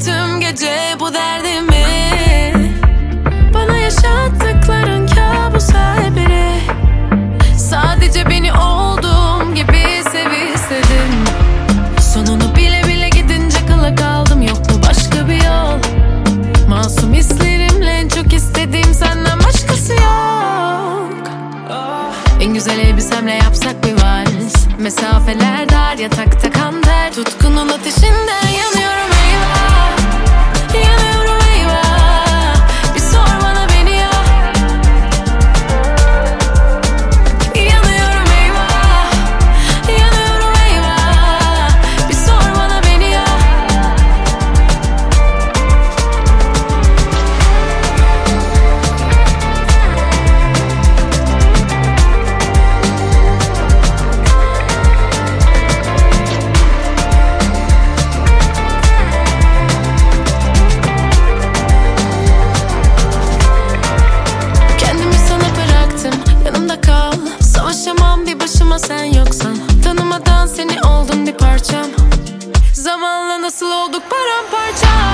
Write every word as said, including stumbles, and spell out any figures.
tüm gece bu derdimi. Bana yaşattıkların kabus her biri. Sadece beni olduğum gibi sev istedim. Sonunu bile bile gidince kala kaldım. Yok mu başka bir yol? Masum hislerimle çok istediğim senden başkası yok. En güzel elbisemle yapsak bir vals. Mesafeler dar, yatakta kan ter. Tutkunun ateşinden yanıyorum eyvah. Yanıyorum eyvah. Bir sor bana beni ya. Yanıyorum eyvah. Yanıyorum eyvah. Bir sor bana beni ya. Yanımda kal, savaşamam bir başıma sen yoksan. Tanımadan seni oldum bir parçam. Zamanla nasıl olduk paramparça.